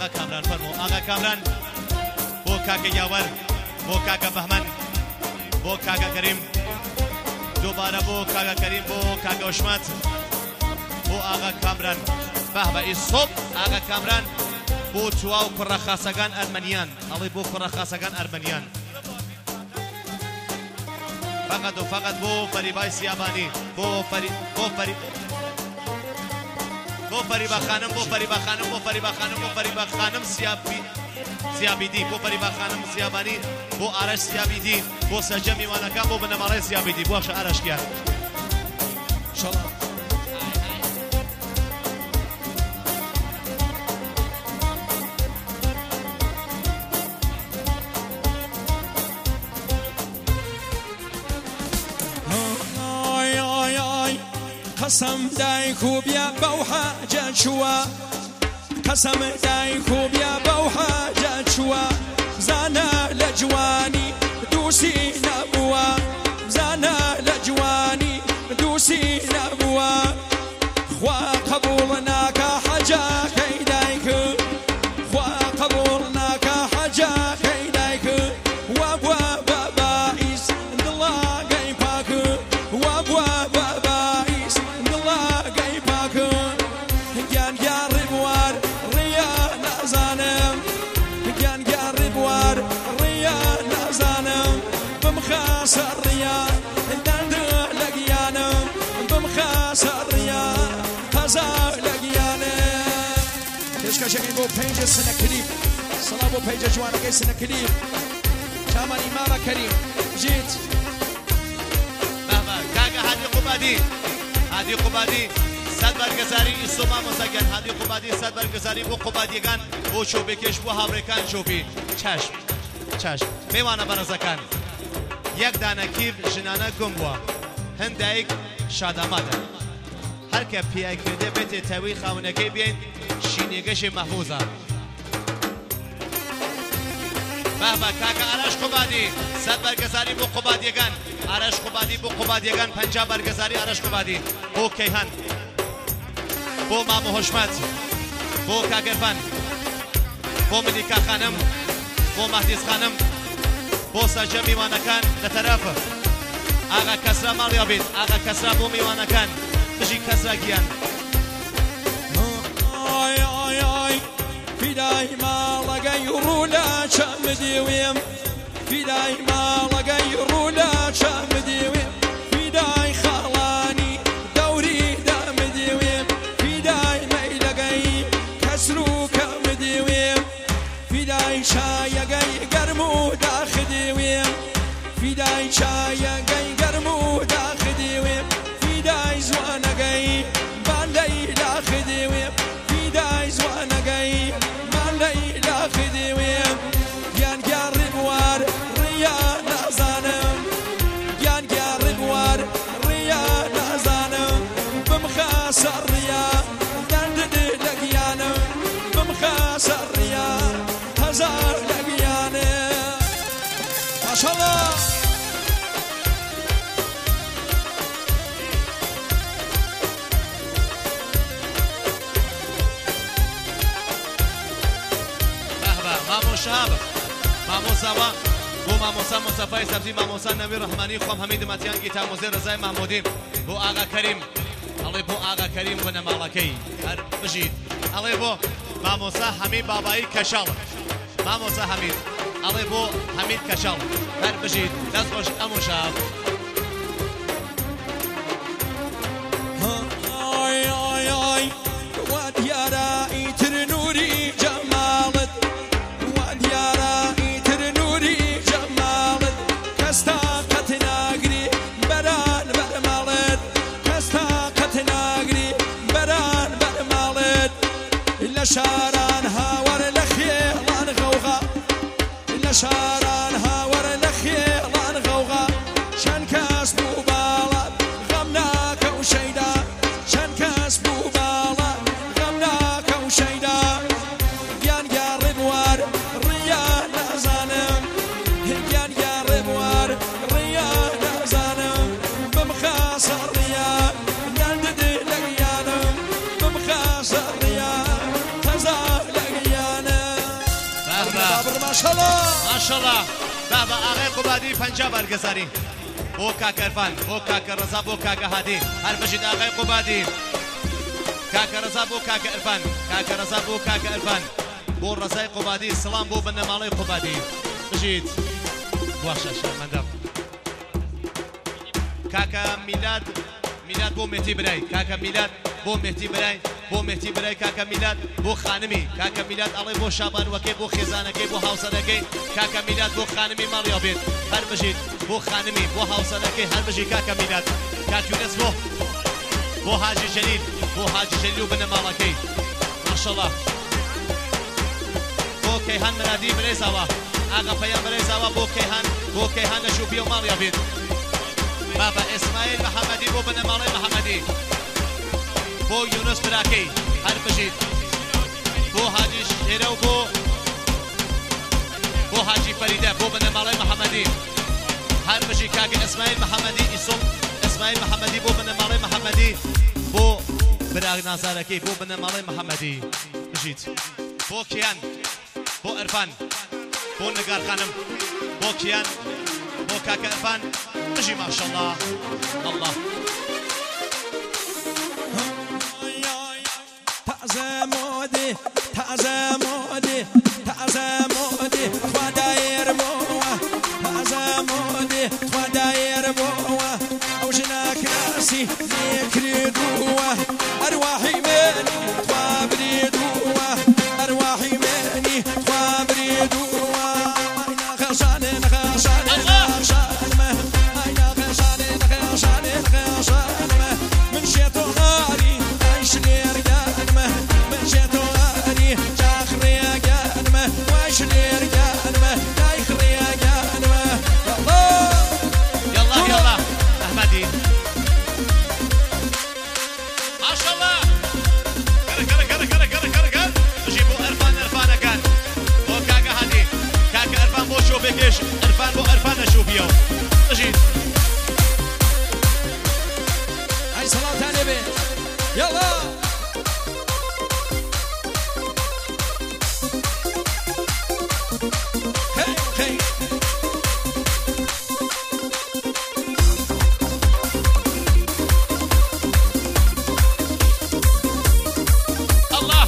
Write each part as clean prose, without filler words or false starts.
آقا کامران فرمو آقا کامران بو کاکا یاور بو کاکا بهمن بو کاکا کریم دوباره بو کاکا کریم بو کاکا حشمت بو آقا کامران بهبه ای صبح آقا کامران بو چواو کرا خاصگان ارمنیان علی بو کرا خاصگان ارمنیان فقط و فقط بو فریبای سیابانی بو فریبا خانم بو فریبا خانم بو فریبا خانم بو فریبا خانم سیابیدی بو فریبا خانم سیابانی بو آرش سیابیدی بو سجا میوانکان بو بنماره سیابیدی بو آخش آرش کیان انشاءالله قسم دای خوبیا بوحا جشوا قسم دای خوبیا بوحا جشوا زانا لجواني دوسي نبوا زانا لجواني دوسي نبوا خوا قبولنا كحجا كيدايك خوا قبولنا كحجا كيدايك وابوا بابايس الله جايباك وابوا سريا دند لقيانا بمخاس الريا هزا لقيانا ايش كاشكي بو بيج سنه كليب صلاه بو بيج جوانا كاي سنه كليب كمان امام كريم جيت بابا كاكا هادي قبادي صد برگزاری اسما مسگن هادی قبادی صد برگزاری بو قبادیگان بو شوبکش بو هاورکان شوبی چشم میوانه برزکان یک دانه کیف جنانه گم بوا هندایک شاداماده هر که پیای کرده بیت تاوی خاونکی بیاین شینیگش محفوظه بابا کاکا آرش قبادی صد برگزاری بو قبادیگان آرش قبادی بو قبادیگان 50 برگزاری آرش قبادی بو کیهان بو مامو حشمت بو کاگرفن بو ملیکا خانم بو مهدیس خانم بو سجا میوانکان لطرف آقا کسرا مالیا بید آقا کسرا بو میوانکان بجی کسرا گیان آی آی آی فیدای مالگای رولا چم دیویم فیدای مالگای رولا چم دیویم فیدای خالانی دوری دم دیویم فیدای میلگای کسرو کم دیویم فیدای شایگای گرمو فداي شايا جاي قرمو دا خديوي فداي زوانا جاي بالي لا خديوي فداي زوانا جاي بالي لا خديوي يان قرب وار ريا نازانم يان قرب وار ريا نازانم بمخاس الريا دند لقيانم بمخاس الريا هزار لقيانم ما شاء الله شاب ماموسا بو ماموسا مصطفی سبزی ماموسا نوی رحمانی خوام حمید متیان گیتا موزه رضای محمودی بو آقا کریم علی بو آقا کریم و نمالکی هر بجید علی بو ماموسا حمید بابایی کشال ماموسا حمید علی بو حمید کشال هر بجید دست خوش امو شاب آی آی آی واد یارا ایتر نوری جمالت شاران هاور لخيلان غوغا شاران هاور لخيلان غوغا شان بابر ما شاء الله ما شاء الله بابا آغای قوبادی پنجاب برگزاری بو کاکا عرفان بو کاکا رضا بو کاکا هادی هر بجید آغای قوبادی کاکا رضا بو کاکا عرفان کاکا رضا بو کاکا عرفان بو رضای قوبادی سلام بو بنمالای قوبادی بجید باشا شرمندم کاکا میلاد بو مهدی برای کاکا میلاد بو مهدی برای بو مهدی برای کاکا میلاد بو خانمی کاکا میلاد الله بو شابان وکی بو خزانکی بو حوصلکی کاکا میلاد بو خانمی مالیا بید هر بجید بو خانمی بو حوصلکی هر بجید کاکا میلاد کاک یونس بو حاجی جلیل بو حاجی جلیل و بن مالکی ماشاءالله بو کیهان مرادی برای زاوا آقا پیام برای زاوا بو کیهان نشوبی و مالیا بید بابا اسماعیل محمدی بو بن مالای محمدی بو یونس براکی هر بجید بو حاجی شیره و بو حاجی فریده بو بن مالای محمدی هر بجید کاک اسماعیل محمدی ایسوم اسماعیل محمدی بو بن مالای محمدی بو براغ نازارکی بو بن مالای محمدی بجید بو کیان بو عرفان بو نگار خانم بو کیان بو کاک عرفان بجی ما شاء الله الله تعزمودي خداير بوا تعزمودي خداير بوا وجناك راسي يكردوا ارواحي مني وابريدوا ارواحي مني وابريدوا اين خشان من شيتو غاري عيش لير قانمه من شيتو غاري جاخري قانمه وعيش لير قانمه دايخري قانمه يلا احمدي ما شاء الله كر جيبوا عرفان كان بو كاكا هادي كاكا عرفان بو شو بكيش عرفان بو عرفان اشوفيو اجي هاي صلاة تانية بيه يلا هي الله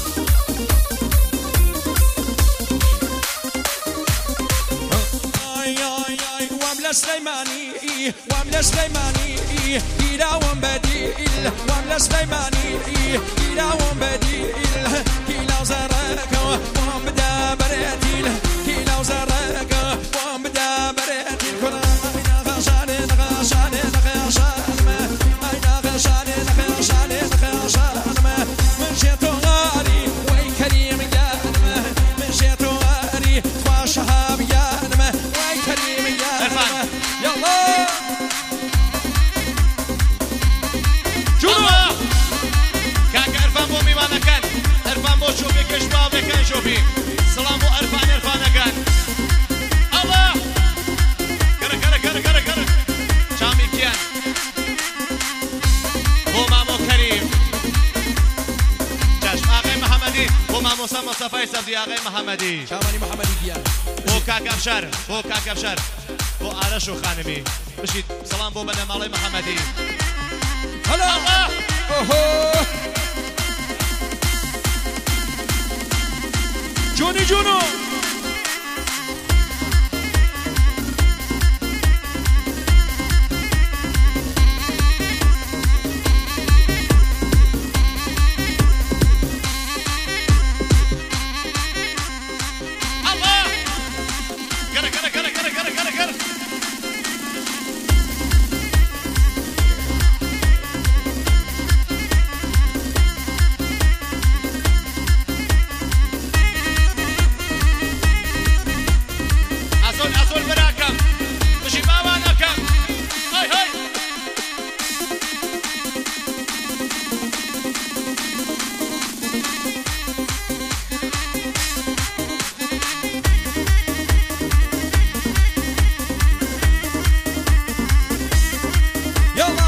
واملا سليماني إلى ومبديل واملا سليماني إلى ومبديل كيلا زرق ومبدا براتيل كيلا زرق ومبدا براتيل كرانا غشان من شيتو غاري وي كريم قانمه من شيتو غاري توا شهاب قانمه وي كريم قانمه يلا الله كاك عرفان بو ميوانا كان عرفان بو شوفي كشباب كان شوفي سلام بو عرفان كان الله كر شامي كيان بو مامو كريم جاش آغاي محمدي بو مامو مصطفى سبدي آغاي محمدي شاماني محمدي كيان بو كاك افشار بو آرش و خانمي بشيد سلام بو بنام علي محمدي هلا الله اوه جونو الله كر أزول براكم مشي باوانكم هاي يلا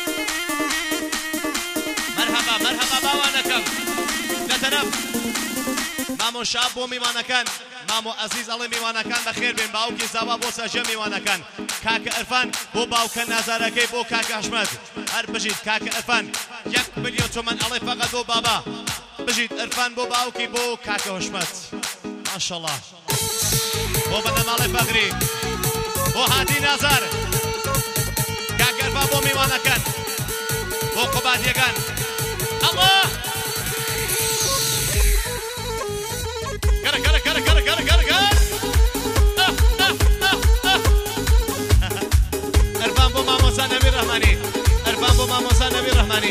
مرحبا باوانكم لا تنام مامۆ شاب بۆ میوانەکان مامۆ عەزیز ئەڵێ میوانەکان بەخێر بێن باوکی زاوا بۆ سەرجەم میوانەکان کاکە ئەرفان بۆ باوکە نازارەکەی بۆ کاکە حەشمەت هەر بژیت کاکە ئەرفان 1 ملیۆن تۆمەن ئەڵێ فەقەت بۆ بابا بژیت ئەرفان بۆ باوکی بۆ کاکە حەشمەت ماشەڵڵا بۆ بەنەماڵی فەقری بۆ هادی نازار کاکە ئەرفان بۆ میوانەکان بۆ قوبادیەکان ئەڵڵا ئەرفان بۆ مامۆستا نەبی ڕەحمانی ئەرفان بۆ مامۆستا نەبی ڕەحمانی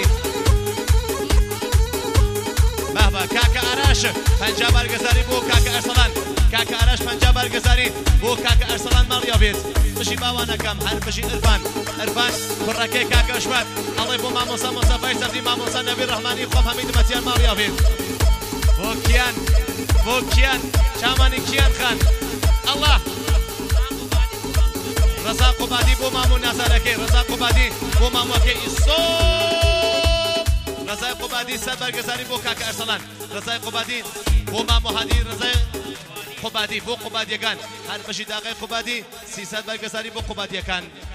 بابا کاکە ئاراش 50 بارگەزاری بۆ کاکە ئەرسەڵان کاکە ئاراش 50 بارگەزاری بۆ کاکە ئەرسەڵان ماڵیا بێت بژی باوانەکەم هەر بژی ئەرفان کوڕەکەی کاکە حەشمەت ئەڵێ بۆ مامۆستا مۆستەفای سەفری مامۆستا نەبی ڕەحمانی خۆم هەمی دمەتیان ماڵیا بێت بۆ کیان چامانی کیان خان ئەڵڵا ڕەزا قوبادی بۆ مامۆ نازارەکەی ڕەزا قوبادی بۆ مامۆکەی ئیسۆ ڕەزای قوبادی 100 بەرگەزاری بۆ کاکە ئەرسەڵان ڕەزای قوبادی بۆ مامۆ هادی ڕەزای قوبادی بۆ قوبادیەکان هەر بەشی داغای قوبادی 300 بەرگەزاری بۆ قوبادیەکان